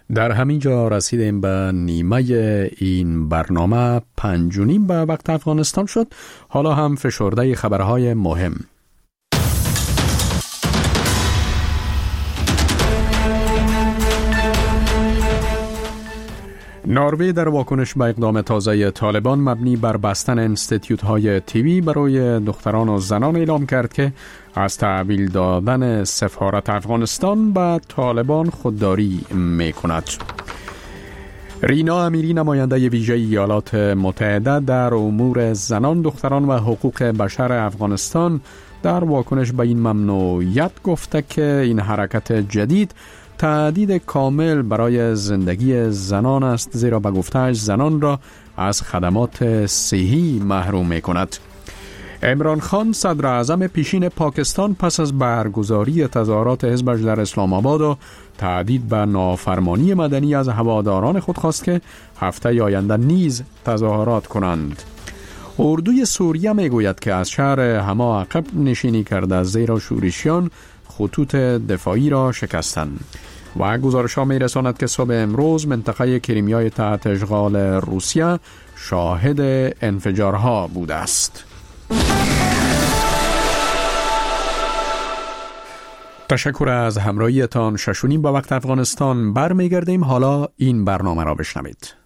در همین جا رسیدیم به نیمه این برنامه 5:30 به وقت افغانستان شد. حالا هم فشرده خبرهای مهم. نروژ در واکنش به اقدام تازه طالبان مبنی بر بستن انستیتیوت‌های تیوی برای دختران و زنان اعلام کرد که از تحویل دادن سفارت افغانستان به طالبان خودداری می‌کند. رینا امیری، نماینده ویژه ایالات متحده در امور زنان، دختران و حقوق بشر افغانستان، در واکنش به این ممنوعیت گفته که این حرکت جدید تهدید کامل برای زندگی زنان است، زیرا به گفته‌اش زنان را از خدمات صحی محروم می‌کند. عمران خان، صدر اعظم پیشین پاکستان، پس از برگزاری تظاهرات حزبش در اسلام آباد و تهدید به نافرمانی مدنی از هواداران خود خواست که هفته آینده نیز تظاهرات کنند. اردوی سوریه میگوید که از شهر حما عقب نشینی کرده، زیرا شورشیان خطوط دفاعی را شکستند. و گزارش ها می رساند که صبح امروز منطقه کریمیای تحت اشغال روسیه شاهد انفجارها بوده است. تشکر از همراهیتان. 6:30 به وقت افغانستان برمیگردیم. حالا این برنامه را بشنوید.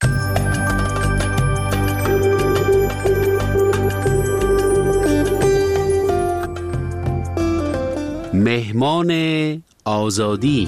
مهمان آزادی.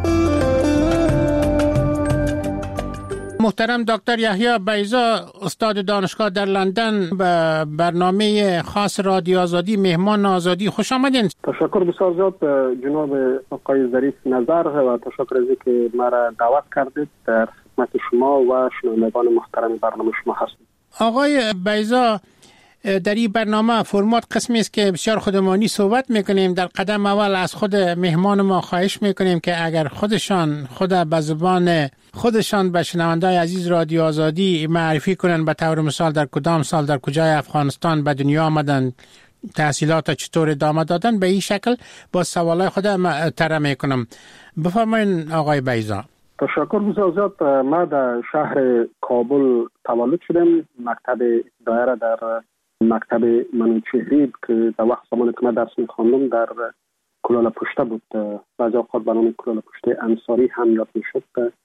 محترم دکتر یحیی بیضا، استاد دانشگاه در لندن، به برنامه خاص رادیو آزادی مهمان آزادی خوش آمدین. تشکر بسیار زیاد جناب آقای ظریف نظر و تشکر از اینکه مرا دعوت کردید. در خدمت شما و شنوندگان محترم برنامه شما هستم. آقای بیضا، در این برنامه فرمات قسمی است که بسیار خودمانی صحبت میکنیم. در قدم اول از خود مهمان ما خواهش میکنیم که اگر خود به زبان خودشان به شنوندای عزیز رادیو آزادی معرفی کنن، به طور مثال در کدام سال در کجای افغانستان به دنیا آمدن، تحصیلات چطور ادامه دادن، به این شکل با سوالای خود طرح میکنم. بفرمایید آقای بیضا. تشکر بسیار زیاد. ما در شهر کابل تولد شدم. مکتب ابتدایی را در مکتب منوچهری که در وقت زمانی که من درس می‌خواندم در کلاله پشته بود، بعضی اوقات به نام کلاله پشته انصاری هم یاد میشد.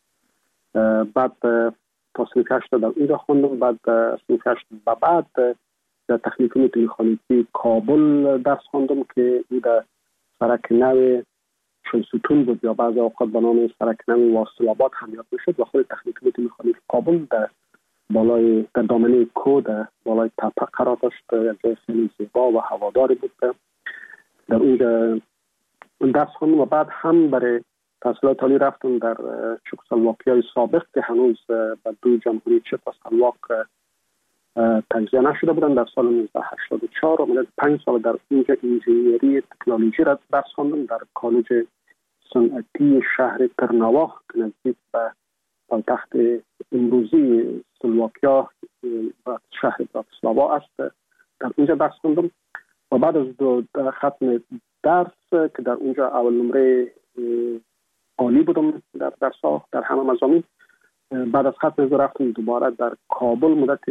بعد تا صنف 8 در اونجا خواندم. بعد صنف 8 بعد در تکنیک مکانیکی کابل درس خواندم که این در سرک نو شنستون بود یا بعضی اوقات به نام سرک نو واصل آباد هم یاد میشد. و خود تکنیک مکانیکی کابل در دامنه کو در بالای تپه قرار داشت. جای خیلی زیبا و هواداری بود. در اونجا درس خوندم و بعد هم برای تحصیلات عالی رفتم در چکسلواکیای سابق که هنوز به دو جمهوری چک و سلواک تجزیه نشده بودن. در سال 1984 و 5 سال در اونجا انجینیری تکنولوژی را درس خوندم در کالج صنعتی شهر ترناوا که نزدیک به پایتخت امروزی سلواکیا و شهر براتسلاوا است. در اونجا درس خوندم و بعد از ختم درس که در اونجا اول نمره عالی بودم در درس‌ها در همه مضامین، بعد از ختم رفتم دوباره در کابل. مدت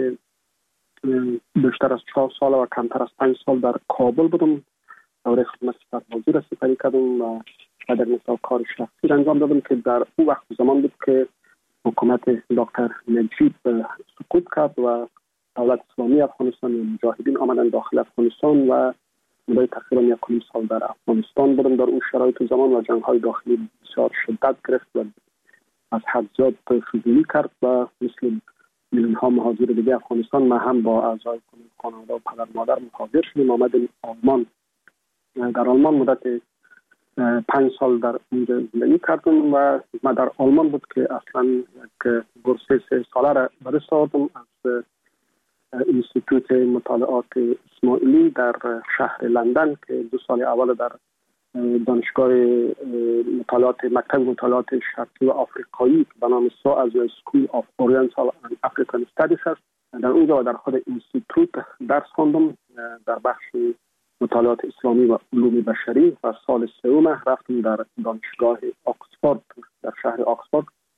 بیشتر از 4 سال و کمتر از 5 سال در کابل بودم. دوره خدمت سربازی را سپری کردم و در مثال کار شخصی انجام دادم که در اون وقت زمان بود که حکومت دکتر نجیب سقوط کرد و دولت اسلامی افغانستان و مجاهدین آمدن داخل افغانستان و مدت تقریبا 1 سال در افغانستان بودم. در اون شرایط زمان و جنگ‌های داخلی بسیار شدت گرفت و از حد زیاد فضولی کرد و مثل میلیون‌ها مهاجر دیگه افغانستان ما هم با اعضای خانواده و پدر مادر مهاجر شدیم. آمدیم آلمان. در آلمان مدت 5 سال در اونجا زندگی کردم و من در آلمان بود که اصلا یک بورس 3 ساله را بررسی آوردم از انستیتوت مطالعات اسماعیلی در شهر لندن که 2 سال اول در دانشگاه مطالعات مکتب مطالعات شرقی و آفریقایی به نام SOAS School of Oriental and African Studies است. در اونجا و در خود انستیتوت درس خواندم در بخش مطالعات اسلامی و علوم بشری و سال 3 رفتم در دانشگاه آکسفورد در شهر آکسفورد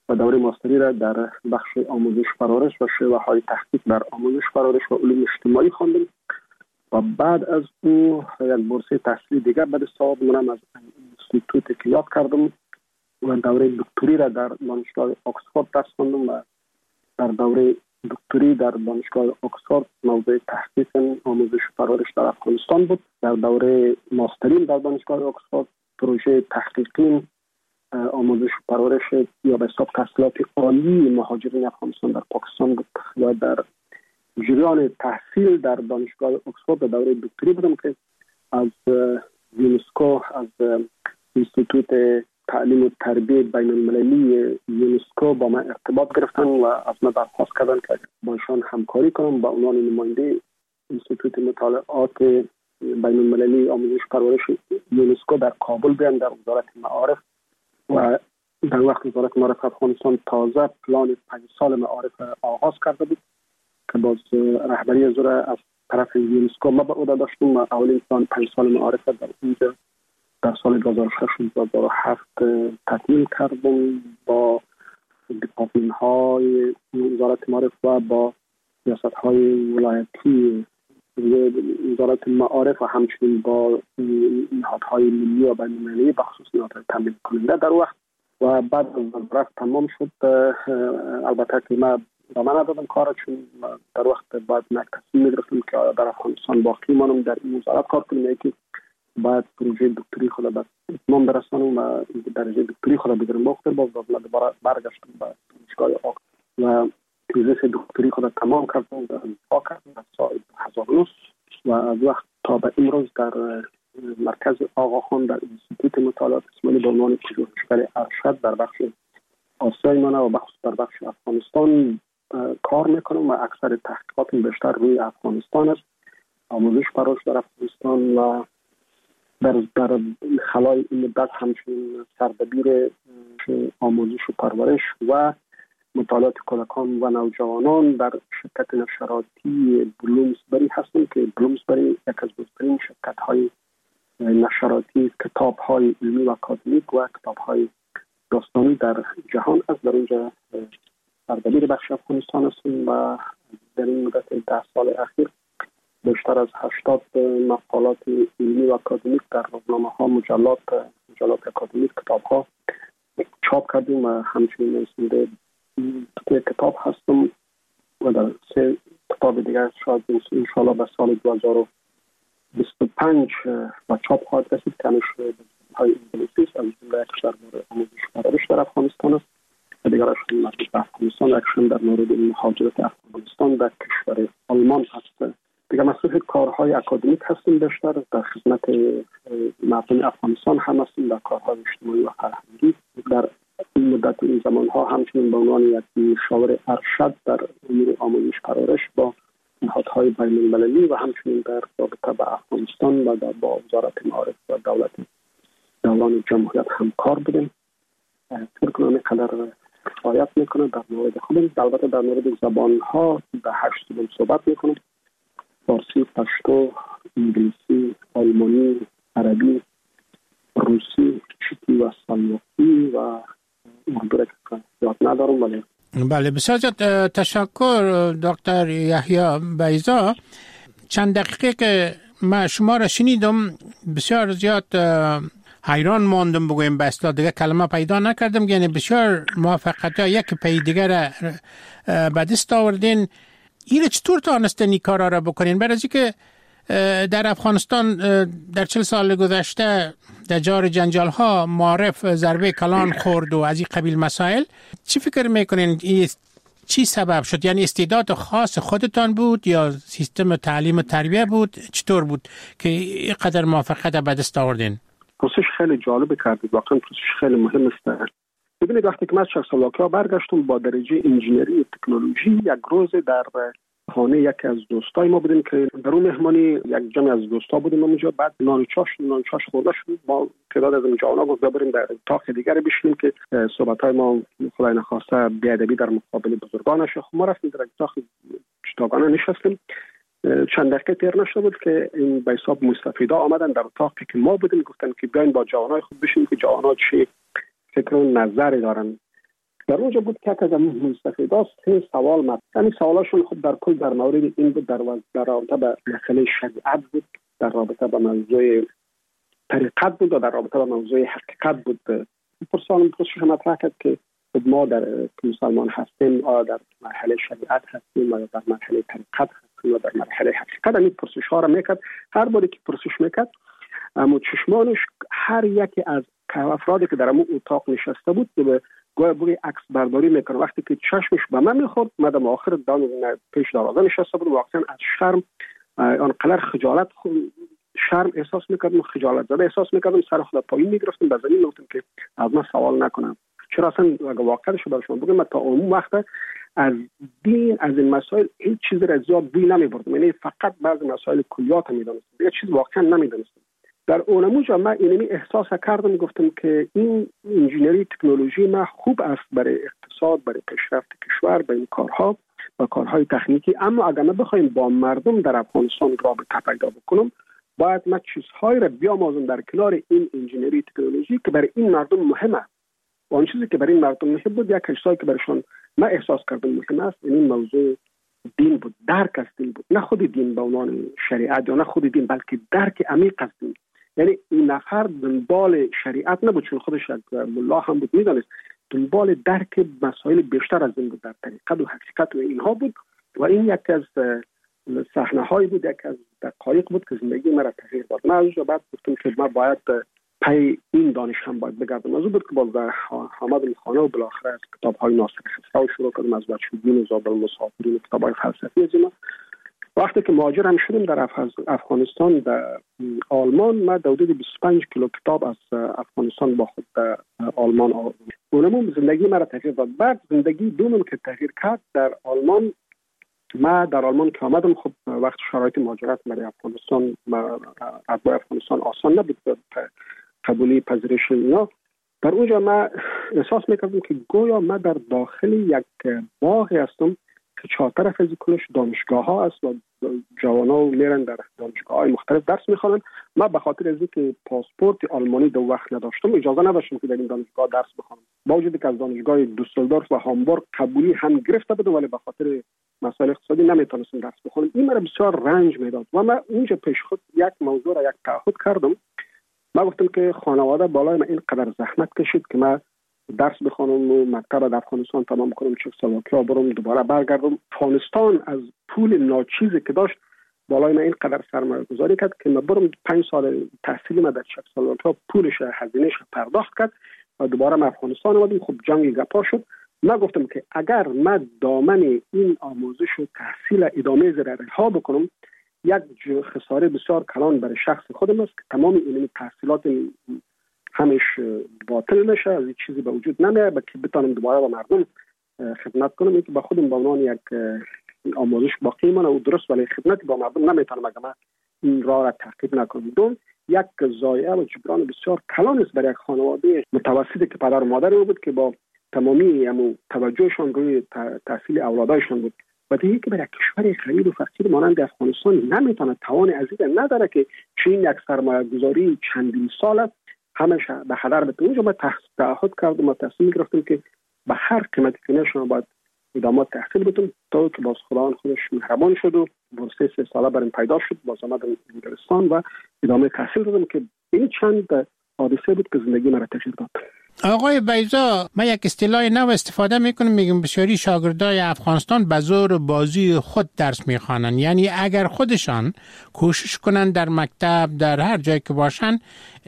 و دوره ماستری را در بخش آموزش پرورش و شیوه‌های تحقیق در آموزش پرورش و علوم اجتماعی خواندم و بعد از او یک بورسه تحصیلی دیگر به دست آوردم از اینستیتوت که یاد کردم و دوره دکتری را در دانشگاه آکسفورد درس خواندم و در دوره دکتری در دانشگاه آکسفورد موضوع تحقیق آموزش پرورش در افغانستان بود. در دوره ماستریم در دانشگاه آکسفورد پروژه تحقیقی آموزش پرورش یا به حساب تحصیلات عالی مهاجرین افغانستان در پاکستان بود و در جریان تحصیل در دانشگاه آکسفورد در دوره دکتری بودم که از یونسکو، از اینستیتوت تعلیم و تربیت بین المللی یونسکو با من ارتباط گرفتن و از من درخواست کردن که با ایشان همکاری کنم با عنوان نماینده اینستیتوت مطالعات بین المللی آموزش پرورش یونسکو در کابل بیام در وزارت معارف. و در وقت وزارت معارف افغانستان تازه پلان 5 سال معارف آغاز کرده بود که باز رهبری از از طرف یونسکو ما به عهده داشتم و اولین پلان 5 سال معارف در اینجا در سال 2006-2007 تکمیل کردم با دیپارتمان های وزارت معارف و با سیاست های ولایتی وزارت معارف و همچنین با نهادهای ملی و بین‌المللی بخصوص نهادهای تامین کننده در وقت. و بعد از وزارت تمام شد البته که ما ادامه ندادم کار، چون در وقت بعد یک تصمیم می‌گرفتم که در افغانستان باقی مانم در این وزارت کار کنم، یکی بعد پروژه دکتری خود به اتمام برسانم و درجه دکتری خود بگیرم. باختر باز دوباره برگشتم به دانشگاه آق و تیزیس دکتری خود تمام کردم در سال 2009 و از وقت تا به امروز در مرکز آقاخان در اینستیتوت مطالعات اسماعیلی به عنوان پژوهشگر ارشد در بخش آسیای منه و بخصوص در بخش افغانستان کار میکنم و اکثر تحقیقاتم بیشتر روی افغانستان است، آموزش پرورش در افغانستان و در خلال این مدت همچنین سردبیر آموزش و پرورش و مطالعات کودکان و نوجوانان در شرکت نشراتی بلومزبری هستم که بلومزبری یک از بزرگترین شرکت‌های نشراتی کتاب‌های علمی و اکادمیک و کتاب‌های داستانی در جهان است. در اونجا سردبیر بخش افغانستان هستم و در این مدت 10 سال اخیر بیشتر از 80 مقالات علمی و اکادمیک در روزنامه‌ها، مجلات اکادمیک، کتاب‌ها چاپ کردیم و همچنین نویسنده کتاب هستم و در 3 کتاب دیگر شاید انشاءالله به سال 2025 و چاپ خواهد رسید که همش های انگلیسی است، از جمله یکش در مورد آموزش پرورش در افغانستان است و دیگرش مربوط به افغانستان، یکشون در مورد مهاجرت افغانستان در کشور آلمان است. دیگر مسئول کارهای اکادمیک هستیم، بیشتر در خدمت مردم افغانستان هم هستیم در کارهای اجتماعی و فرهنگی. در این مدت این زمانها همچنین به عنوان یک مشاور ارشد در امور آموزش پرورش با نهادهای بین المللی و همچنین در رابطه با افغانستان و با وزارت معارف و دولت دوران جمهوریت همکار بودیم. فکر کنم قدر کفایت میکنه در مورد خودم. البته در مورد زبانها به 8 زبان صحبت میکنم: فارسی، پشتو، انگلیسی، آلمانی، عربی، روسی، چیکی و سلواکی و اردو که یاد ندارم. ولی بله، بسیار زیاد تشکر دکتر یحیی بیضا. چند دقیقه که من شما را شنیدم بسیار زیاد حیران ماندم، بگویم به اصطلاح دیگه کلمه پیدا نکردم، یعنی بسیار موفقیت یک پی دیگر به دست آوردین. این چطور تانستین این کارا را بکنین؟ برای اینکه در افغانستان در 40 سال گذشته در جار جنجال ها معارف ضربه کلان خورد و از این قبیل مسائل، چی فکر میکنین چی سبب شد؟ یعنی استعداد خاص خودتان بود یا سیستم تعلیم و تربیه بود؟ چطور بود که اینقدر موفقیت به دست آوردین؟ پرسش خیلی جالب کردید، واقعا پرسش خیلی مهم است. ببینید وقتی که من از چکسلواکیا برگشتم با درجه انجینری و تکنولوژی، یک روز در خانه یکی از دوستای ما بودیم که در اون مهمانی یک جمع از دوستا بودیم اونجا. بعد نان چاش خورده شد، ما تعداد از جوانا گفت بریم در اتاق دیگه بشینیم که صحبت‌های ما خدای نخواسته بی‌ادبی در مقابل بزرگان نشه. ما رفتیم در اتاق جداگانه نشستیم. چند دقیقه تیر نشده بود که این به حساب مستفیدا آمدن در اتاقی که ما بودیم، گفتن که بیاین با جوانای خود بشینیم که جوانا چه فکر و نظری دارن. در اونجا بود که از مستفیدا 3 سوال مطرح. سوالاشون خب در کل در مورد این بود، در رابطه با مسئله شریعت بود، در رابطه با موضوع طریقت بود و در رابطه با موضوع حقیقت بود. پرسش مطرح کرد که ما در مسلمان هستیم، آیا در مرحله شریعت هستیم یا در مرحله طریقت هستیم یا در مرحله حقیقت. این پرسش ها را میکرد. هر باری که پرسش میکرد اما چشمانش هر یکی از افرادی که در اون اتاق نشسته بود به گویا بوی عکس برداری میکنه. وقتی که چشمش به من میخورد، من در آخر پیش دروازه نشسته بود، واقعا از شرم آنقدر شرم احساس میکردم، خجالت زده احساس میکردم، سر خود پایین میگرفتم، به زمین میگفتم که از من سوال نکنم. چرا اصلا اگه واقعا شو برشون بگم، من تا اون وقت از دین، از این مسائل هیچ چیزی را زیاد بوی نمیبردم، یعنی فقط بعضی مسائل کلیات میدونستم، دیگه چیز واقعا نمیدونستم. در اونموجا من اینمی احساس کردم، گفتم که این انجینری تکنولوژی ما خوب است برای اقتصاد، برای پیشرفت کشور، برای این کارها و کارهای تکنیکی، اما اگر ما بخوایم با مردم در افغانستان رابطه پیدا بکنم، باید ما چیزهایی را بیاموزم در کنار این انجینری تکنولوژی که برای این مردم مهمه. و اون چیزی که برای این مردم مهم بود، یک چیزی که برایشون ما احساس کردم مهم است، این موضوع دین بود، درک از دین بود، نه خود دین به عنوان شریعت یا نه خود دین، بلکه درک عمیق از دین. یعنی این نفر دنبال شریعت نبود، چون خودش ملا هم بود، میدانست دنبال درک مسائل بیشتر از این بود، در طریقت و حقیقت و اینها بود. و این یک از صحنه هایی بود، یک از دقایق بود که زندگی مرا تغییر داد. من از بعد گفتم که من باید پی این دانش هم باید بگردم. از بود که باز حامد خانه و بالاخره از کتاب های ناصر خسرو شروع کردم، از بچگی و زابل مسافرین، کتاب های فلسفی از اینا. وقتی که مهاجر هم شدم در افغانستان، در آلمان، من حدود 25 کیلو کتاب از افغانستان با خود در آلمان آوردم. اونم زندگی مرا تغییر داد. بعد زندگی دومم که تغییر کرد در آلمان، من در آلمان که آمدم، خب وقت شرایط مهاجرت برای افغانستان، اتباع افغانستان آسان نبود، قبولی پذیرش اینا. در اونجا من احساس میکردم که گویا من در داخل یک باغی هستم که 4 طرف از کلش دانشگاه ها است و جوانا میرن در دانشگاه های مختلف درس میخوانن. من به خاطر از اینکه پاسپورت آلمانی دو وقت نداشتم، اجازه نداشتم که در این دانشگاه درس بخوانم، با وجودی که از دانشگاه دوسلدورف و هامبورگ قبولی هم گرفته بودم، ولی به خاطر مسائل اقتصادی نمیتونستم درس بخونم. این مرا بسیار رنج میداد و من اونجا پیش خود یک موضوع را یک تعهد کردم. من گفتم که خانواده بالای من اینقدر زحمت کشید که من درس بخونم و مکتب در افغانستان تمام کنم، چکسلواکیا برم، دوباره برگردم. افغانستان از پول ناچیزی که داشت بالای من اینقدر سرمایه گذاری کرد که من برم 5 سال تحصیلی من در چکسلواکیا پولش هزینه‌اش پرداخت کرد و دوباره من افغانستان اومدم. خب جنگ گپا شد. من گفتم که اگر من دامن این آموزش و تحصیل ادامه رها بکنم، یک خساره بسیار کلان برای شخص خودم است که تمام این تحصیلات همش باطل نشه، از این چیزی به وجود نمیاد که بتونم دوباره با مردم خدمت کنم. این که با خودم به عنوان یک آموزش باقی مانه و درست، ولی خدمت با مردم نمیتونم اگر من این راه را تعقیب نکنم. دوم، یک ضایعه و جبران بسیار کلان است برای یک خانواده متوسطی که پدر و مادر بود که با تمامی توجهشان روی تحصیل اولادایشان بود. و دیگه که برای کشور غریب و فقیر مانند افغانستان نمیتونه توان عزیز نداره که چین یک سرمایه گذاری چندین سال همش به هدر بده. اونجا ما تعهد کردم و تصمیم گرفتم که به هر قیمتی که نشه باید ادامه تحصیل بدم، تا که باز خداوند خودش مهربان شد و بورس 3 ساله برام پیدا شد. باز آمدم انگلستان و ادامه تحصیل دادم که این چند حادثه بود که زندگی مرا تغییر داد. آقای بیضا، من یک اصطلاح نو استفاده میکنم، میگم بسیاری شاگردای افغانستان به زور بازی خود درس میخوانن. یعنی اگر خودشان کوشش کنن در مکتب، در هر جایی که باشن،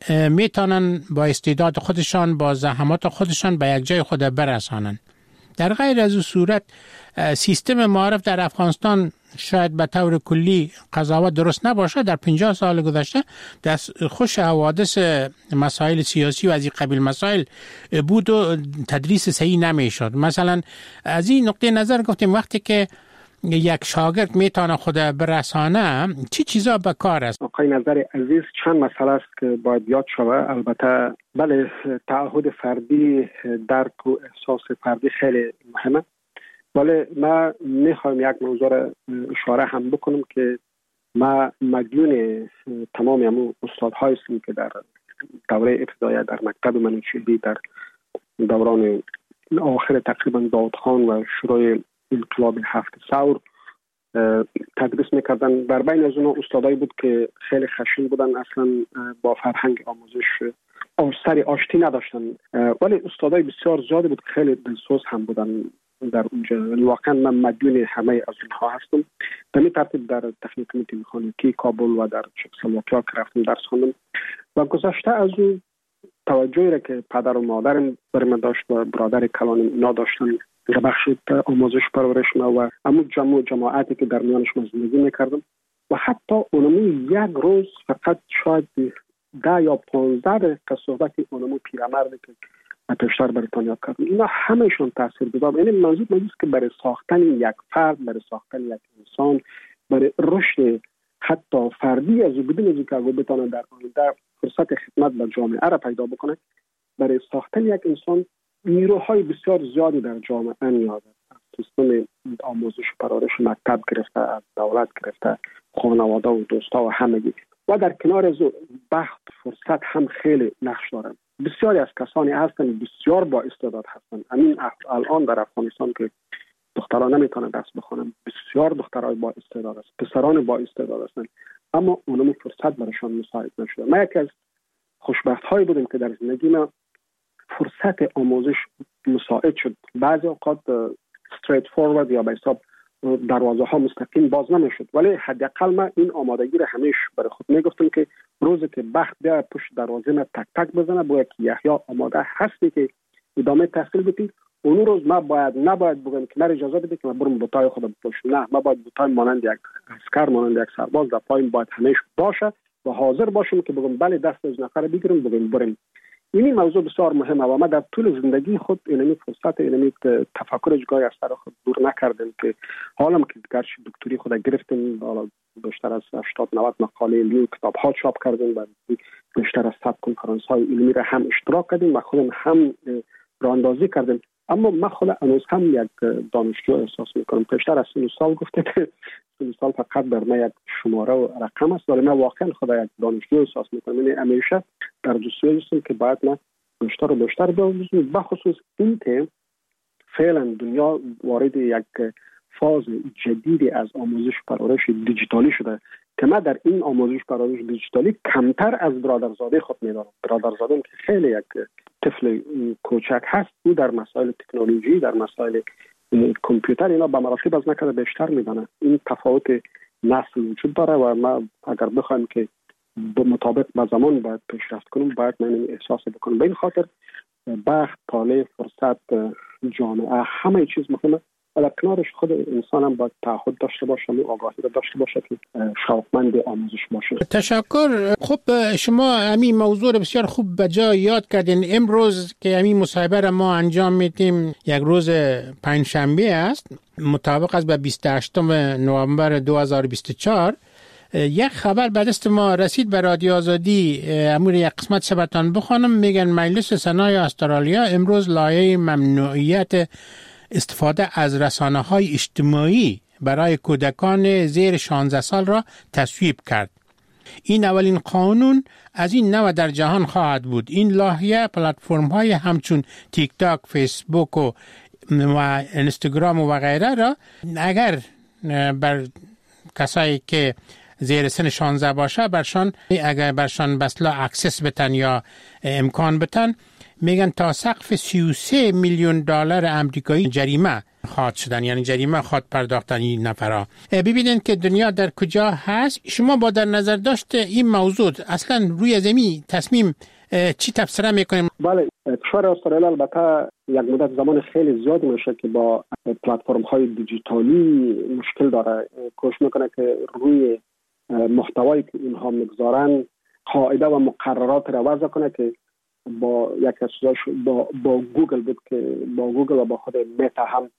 میتونن با استعداد خودشان، با زحمات خودشان به یک جای خود برسانن. در غیر از این صورت سیستم معارف در افغانستان شاید به طور کلی قضاوت درست نباشه. در 50 سال گذشته خوش حوادث مسائل سیاسی و از این قبیل مسائل بود و تدریس صحیح نمیشد. مثلا از این نقطه نظر گفتیم وقتی که یک شاگرد میتونه خود برسانه، چی چیزا به کار است؟ آقای نظر عزیز، چند مسئله است که باید یاد شود. البته بله، تعهد فردی، درک و احساس فردی خیلی مهمه، ولی من میخوایم یک موضوع را اشاره هم بکنم که ما مدیون تمام همون استادهایی هستیم که در دوره ابتدایی در مکتب منوچهری، در دوران آخر تقریبا داود خان و شروع انقلاب 7 ثور تدریس میکردن. در بین از اونها استادایی بود که خیلی خشن بودن، اصلا با فرهنگ آموزش سری آشتی نداشتن، ولی استادای بسیار زیادی بود، خیلی دلسوز هم بودن در اونجا. واقعا من مدیون همه از اونها هستم. به این ترتیب در تکنیک مکانیکی کابل و در چکسلواکیا که رفتم درس خوندم و گذشته از اون توجهی را که پدر و مادرم برای من داشت و برادر کلانم اینا داشتن در بخش آموزش پرورش و همون جماعتی که در میانش من زندگی میکردم و حتی اونمو یک روز فقط شاید 10 یا 15 دقیقه صحبت اونمو پیرمرد که پیشتر بریتانیا کردم، اینا همهشون تاثیر گذار. یعنی منظور که برای ساختن یک فرد، برای ساختن یک انسان، برای رشد حتی فردی از بدون از که بتونه در آینده فرصت خدمت به جامعه را پیدا بکنه، برای ساختن یک انسان نیروهای بسیار زیادی در جامعه نیاز است. سیستم آموزش پرورش مکتب گرفته، از دولت گرفته، خانواده و دوستا و همگی. و در کنار از بخت فرصت هم خیلی نقش دارن. بسیاری از کسانی هستن بسیار با استعداد هستن. همین الان در افغانستان که دختران نمیتونن درس بخونن، بسیار دخترای با استعداد است، پسران با استعداد هستن، اما اونم فرصت براشون مساعد نشده. ما یکی از خوشبخت هایی بودیم که در زندگی ما فرصت آموزش مساعد شد. بعضی اوقات استریت فورورد یا به حساب دروازه ها مستقیم باز نمیشد، ولی حداقل من این آمادگی را همیشه برای خود میگفتم که روزی که بخت بیا پشت دروازه من تک تک بزنه، باید که یحیی آماده هستی که ادامه تحصیل بدی. اون روز ما نباید بگم که من اجازه بده که من برم بوتای خودم بپوشم. نه، ما باید بوتای مانند یک عسکر، مانند یک سرباز در پایم باید همیشه باشه و حاضر باشم که بگم بله دست از نفر بگیرم بگم بریم. این موضوع بسیار مهمه و ما در طول زندگی خود اینمی فرصت اینمی تفکر جگای از سر خود دور نکردیم که حالا که گرچه دکتری خود گرفتیم، حالا بیشتر از 80-90 مقاله علمی کتاب ها چاپ کردیم و بیشتر از 100 کنفرانس های علمی را هم اشتراک کردیم و خودم هم راهاندازی کردیم، اما من خود هنوز هم یک دانشجو احساس میکنم. بیشتر از 30 سال گفته که 30 سال فقط در من یک شماره و رقم است، ولی من واقعا خود یک دانشجو احساس میکنم. یعنی همیشه در جستجوی هستم که باید من بیشتر و بیشتر بیاموزم، بخصوص این که فعلا دنیا وارد یک فاز جدیدی از آموزش پرورش دیجیتالی شده که من در این آموزش پرورش دیجیتالی کمتر از برادرزاده خود میدارم. برادرزادم که خیلی یک طفل کوچک هست، او در مسائل تکنولوژی، در مسائل کامپیوتر اینا به مراتب از نکرده بیشتر میدانه. این تفاوت نسل وجود داره و ما اگر بخوایم که مطابق با زمان باید پیشرفت کنیم، باید من احساس بکنم. به این خاطر بخت، طالع، فرصت، جامعه، همه چیز مهمه و در کنارش خود انسان هم باید تعهد داشته باشه و آگاهی را داشته باشه که شوقمند آموزش باشه. تشکر. خب شما همین موضوع رو بسیار خوب به جا یاد کردین. امروز که همین مصاحبه را ما انجام میدیم یک روز پنجشنبه است، مطابق است به 28 نوامبر 2024. یک خبر به دست ما رسید به رادیو آزادی، امور یک قسمت سبتان بخوانم. میگن مجلس سنای استرالیا امروز لایحه ممنوعیت استفاده از رسانه‌های اجتماعی برای کودکان زیر 16 سال را تصویب کرد. این اولین قانون از این نوع در جهان خواهد بود. این لایحه پلتفرم‌های همچون تیک تاک، فیسبوک و اینستاگرام و غیره را اگر بر کسایی که زیر سن 16 باشه اگر برشان بسلا اکسس بتن یا امکان بتن، میگن تا سقف 33 میلیون دلار آمریکایی جریمه خواهد شدن، یعنی جریمه خواهد پرداختن این نفرها. ببینید که دنیا در کجا هست. شما با در نظر داشت این موضوع اصلا روی زمین تصمیم چی تفسیر میکنیم؟ بله، کشور استرالیا البته یک مدت زمان خیلی زیادی میشه که با پلتفرم های دیجیتالی مشکل داره، کوشش میکنه که روی محتوایی که اینها میگذارن قاعده و مقررات را وضع کنه که با یک از با گوگل بود که با گوگل و با خود متا هم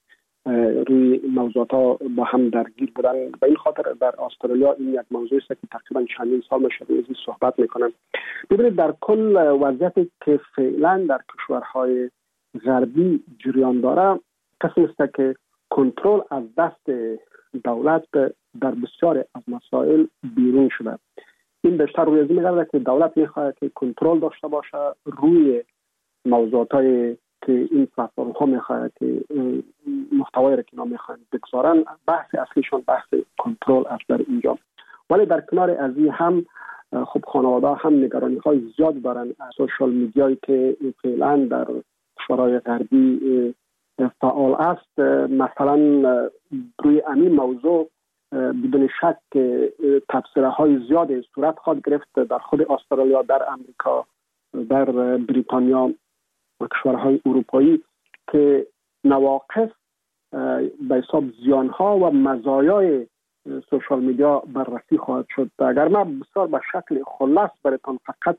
روی موضوعات ها با هم درگیر بودن. به این خاطر در استرالیا این یک موضوعی است که تقریبا چندین سال میشه روی این صحبت میکنن. ببینید در کل وضعیتی که فعلا در کشورهای غربی جریان داره، قسم است که کنترل از دست دولت در بسیار از مسائل بیرون شده. این بیشتر روی از این میگرده که دولت میخواد که کنترل داشته باشه روی موضوعاتی که این پلتفرم ها میخواهد که محتوایی را که اینا میخواهند بگذارن، بحث اصلیشان بحث کنترل است در اینجا. ولی در کنار از این هم خب خانواده هم نگرانی های زیاد دارن از سوشال میدیایی که فعلا در کشورهای غربی فعال است. مثلا روی همین موضوع بدون شک تبصره های زیاد صورت خواهد گرفت در خود استرالیا، در امریکا، در بریتانیا و کشورهای اروپایی که نواقص به حساب زیانها و مزایای سوشال میدیا بررسی خواهد شد. اگر من بسیار به شکل خلاص براتون فقط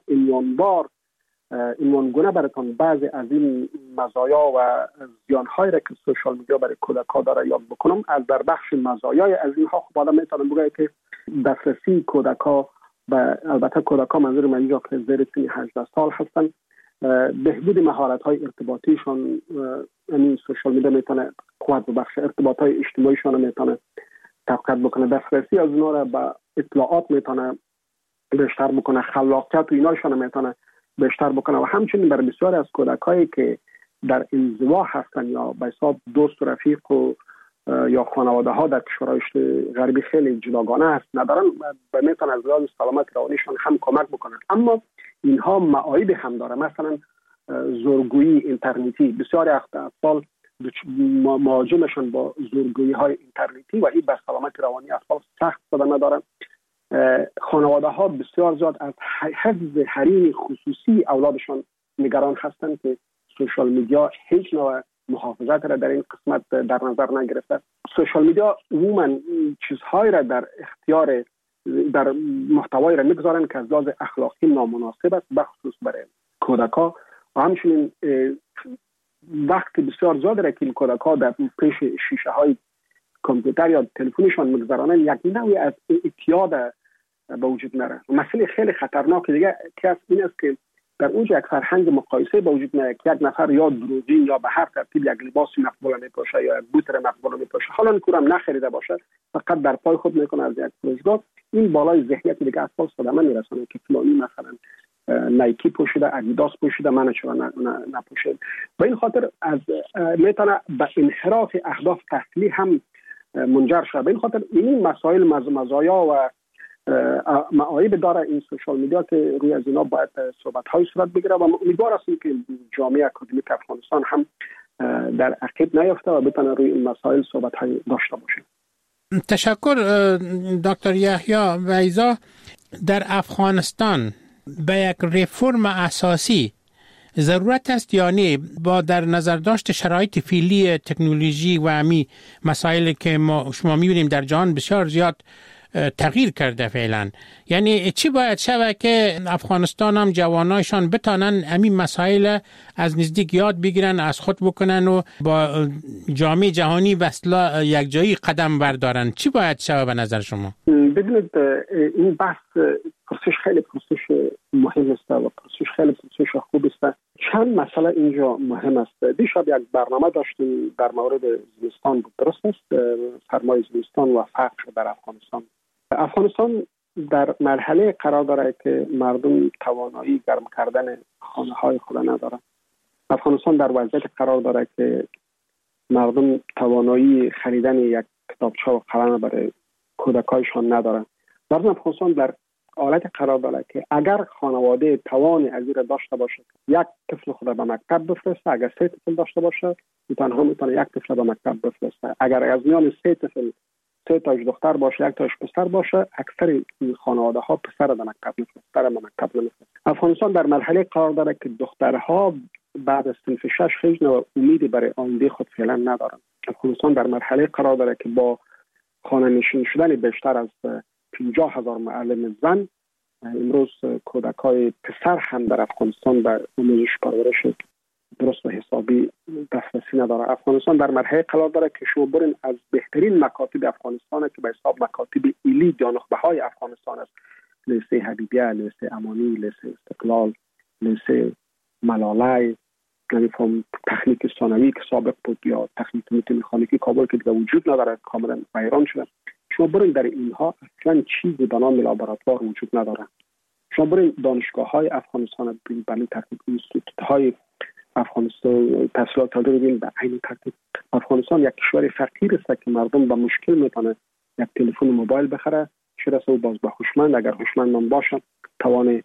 عنوانگونه براتون بعضی از این مزایا و زیانهایی را که سوشال میدیا برای کودک‌ها داره یاد بکنم، از در بخش مزایای از اینها خب آدم میتونم بگه که دسترسی کودک‌ها و البته کودک‌ها منظور من اینجا که زیر سن 18 سال هستن، بهبود مهارت‌های ارتباطیشان، یعنی سوشال میدیا میتونه قوت ببخش ارتباط‌های اجتماعیشان میتونه تقویت بکنه، دسترسی از اونها را به اطلاعات میتونه بیشتر بکنه، خلاقیت و ایناشون میتونه بیشتر بکنه و همچنین برای بسیاری از کودکایی که در انزوا هستن یا به حساب دوست و رفیق و یا خانواده ها در کشورهای غربی خیلی جداگانه هست ندارن، میتونه از لحاظ سلامت روانیشون هم کمک بکنن. اما اینها معایب هم داره، مثلا زورگویی اینترنتی، بسیاری اطفال مواجهشون با زورگویی های اینترنتی و این به سلامت روانی اطفال سخت صدمه دارن. خانواده ها بسیار زیاد از حفظ حریم خصوصی اولادشان نگران هستند که سوشال میدیا هیچ نوع محافظت را در این قسمت در نظر نگرفته. سوشال میدیا عموما چیزهایی را در اختیار در محتوایی را میگذارن که از لحاظ اخلاقی نامناسب است، بخصوص برای کودک‌ها و همچنین وقت بسیار زیاد را که این کودک‌ها در پیش شیشه های کامپیوتر یا تلفنشان میگذارن، یک نوعی از اعتیاد به وجود میاره. مسئله خیلی خطرناک دیگه که این است که در اونجا یک فرهنگ مقایسه به وجود میاد که یک نفر یا دروغی یا به هر ترتیب یک لباسی مقبول میپوشه یا یک بوت مقبول میپوشه، حالا کورم نخریده باشه فقط در پای خود میکنه از یک فروشگاه، این بالای ذهنیت دیگه اطفال صدمه میرسونه که فلانی مثلا نایکی پوشیده، ادیداس پوشیده، من چرا نپوشید. و این خاطر از میتونه به انحراف اهداف تحصیلی هم منجر شده. به این خاطر این مسائل مزایا و معایب داره این سوشال میدیا که روی از اینا باید صحبت‌های صورت بگیره و امیدوار هستیم که جامعه اکادمیک افغانستان هم در عقب نیفته و بتونه روی این مسائل صحبت‌های داشته باشه. تشکر دکتر یحیی ویزا. در افغانستان به یک ریفرم اساسی ضرورت است یا نه، با در نظر داشت شرایط فعلی تکنولوژی و امی مسائلی که شما می‌بینیم در جهان بسیار زیاد تغییر کرده فعلا؟ یعنی چی باید شود که افغانستان هم جوانایشان بتانن همین مسائل از نزدیک یاد بگیرن، از خود بکنن و با جامعه جهانی وصله یک جایی قدم بردارن؟ چی باید شود به نظر شما؟ ببینید این بحث پرسش خیلی پرسش مهم است و پرسش خیلی پرسش خوب است. چند مسئله اینجا مهم است. دیشب یک برنامه داشتیم در مورد زمستان بود، درست است؟ سرمای زمستان و فقر در افغانستان در مرحله قرار داره که مردم توانایی گرم کردن خانه های خود ندارن. افغانستان در وضعیت قرار داره که مردم توانایی خریدن یک کتابچه و قلم برای کودکایشان ندارن. مردم افغانستان در حالت قرار داره که اگر خانواده توانی از این داشته باشه یک طفل خود به مکتب بفرسته، اگر 3 طفل داشته باشه میتونه یک طفل به مکتب بفرسته. اگر از میان 3 طفل 3 تاش دختر باشه 1 تاش پسر باشه، اکثر این خانواده ها پسر به مکتب نمیفرستن. افغانستان در مرحله قرار داره که دخترها بعد از صنف 6 هیچ نوع امیدی برای آینده خود فعلا ندارن. افغانستان در مرحله قرار داره که با خانه نشین شدن بیشتر از 50,000 معلم زن، امروز کودکای پسر هم در افغانستان به آموزش پرورش درست و حسابی دسترسی نداره. افغانستان در مرحله قرار داره که شما برین از بهترین مکاتب افغانستان که به حساب مکاتب ایلی یا نخبه های افغانستان است، لیسه حبیبیه، لیسه امانی، لیسه استقلال، لیسه ملالای، یعنی تکنیک ثانوی که سابق بود یا تکنیک مکانیکی کابل که دیگه وجود نداره، کاملا ویران شده. شما برین در اینها اصلا چیزی به نام لابراتوار وجود نداره. شما برین دانشگاه های افغانستان برین تکنیک اینستیتوت های افغانستان تحصیلات عالی ببین به عین ترتیب افغانستان یک کشور فقیر است که مردم با مشکل میتونه یک تلفن موبایل بخره، چه رسه باز به هوشمند، اگر هوشمند باشه توان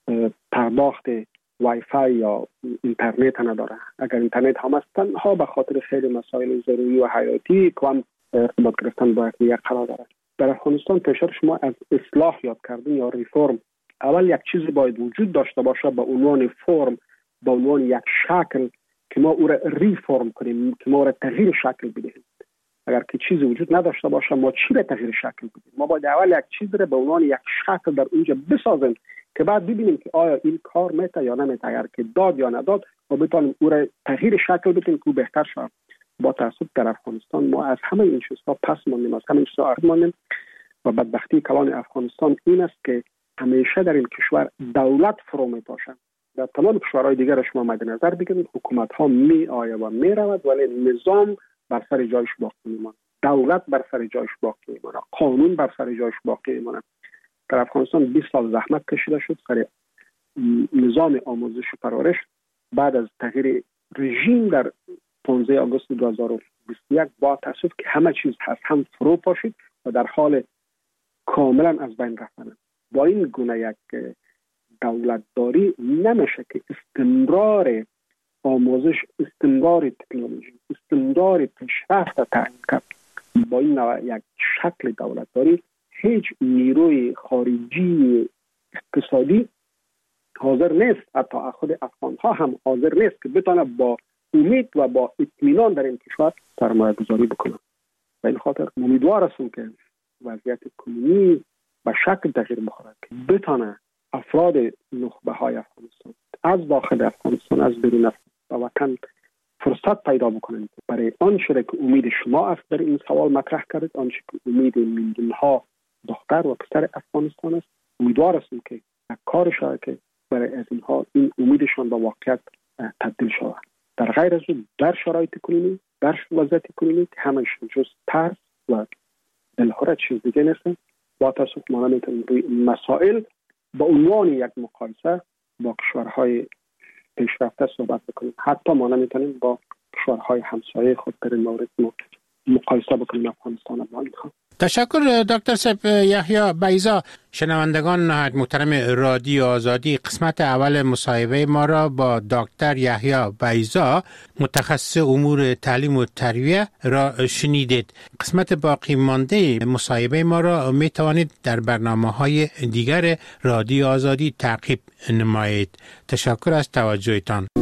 پرداخت وای فای یا اینترنت نداره. اگر اینترنت هم است تنها به خاطر خیلی مسائل ضروری و حیاتی که هم ارتباط گرفتن با یک قرار داره. در افغانستان پیشتر شما از اصلاح یاد کردین یا ریفرم، اول یک چیزی باید وجود داشته باشه به عنوان فرم، به عنوان یک شکل که ما او را ریفرم کنیم، که ما او را تغییر شکل بدهیم. اگر که چیزی وجود نداشته باشه ما چی را تغییر شکل بدیم؟ ما باید اول یک چیز را به عنوان یک شکل در اونجا بسازیم که بعد ببینیم که آیا این کار میته یا نمیته. اگر که داد یا نداد ما بتونیم او را تغییر شکل بدیم که بهتر شود. با تاسف در افغانستان ما از همه این چیزها پس ماندیم، از همه این چیزها عقب ماندیم و بدبختی کلان افغانستان این است که همیشه در این کشور دولت فرو میپاشد. در تمام کشورهای دیگر شما مد نظر بگیرید حکومت ها می آید و می رود ولی نظام بر سر جایش باقی میماند، دولت بر سر جایش باقی میماند، قانون بر سر جایش باقی میماند. در افغانستان 20 سال زحمت کشیده شد سر نظام آموزش و پرورش. بعد از تغییر رژیم در 15 آگوست 2021 با تاسف که همه چیز هست هم فرو پاشید و در حال کاملا از بین رفتن. با این گونه یک دولتداری نمیشه که استمرار آموزش، استمرار تکنولوژی، استمرار پیشرفت تعیین کرد. با این نوع یک شکل دولتداری هیچ نیروی خارجی اقتصادی حاضر نیست، حتی خود افغان ها هم حاضر نیست که بتونه با امید و با اطمینان در این کشور سرمایه گذاری بکنه. و این خاطر امیدوار هستم که وضعیت کنونی به شکل تغییر بخوره که بتونه افراد نخبه های افغانستان از داخل افغانستان از بیرون افغانستان و وطن فرصت پیدا بکنن برای آنچه که امید شما است در این سوال مطرح کردید، آنچه که امید میلیون ها دختر و پسر افغانستان است. امیدوار هستم که کار شود که برای از اینها این امیدشان به واقعیت تبدیل شود. در غیر از اون در شرایط کنونی، در وضعیت کنونی که همش جز ترس و دلهره چیز دیگه نیست. با تاسف ما نمیتونیم روی مسائل با عنوان یک مقایسه با کشورهای پیشرفته صحبت بکنیم. حتی ما نمیتونیم با کشورهای همسایه خود در این مورد مقایسه بکنیم افغانستان با اینها. تشکر دکتر صاحب یحیی بیضا. شنوندگان نهایت محترم رادیو آزادی، قسمت اول مصاحبه ما را با دکتر یحیی بیضا متخصص امور تعلیم و تربیت را شنیدید. قسمت باقی مانده مصاحبه ما را می توانید در برنامه‌های دیگر رادیو آزادی تعقیب نمایید. تشکر از توجهتان.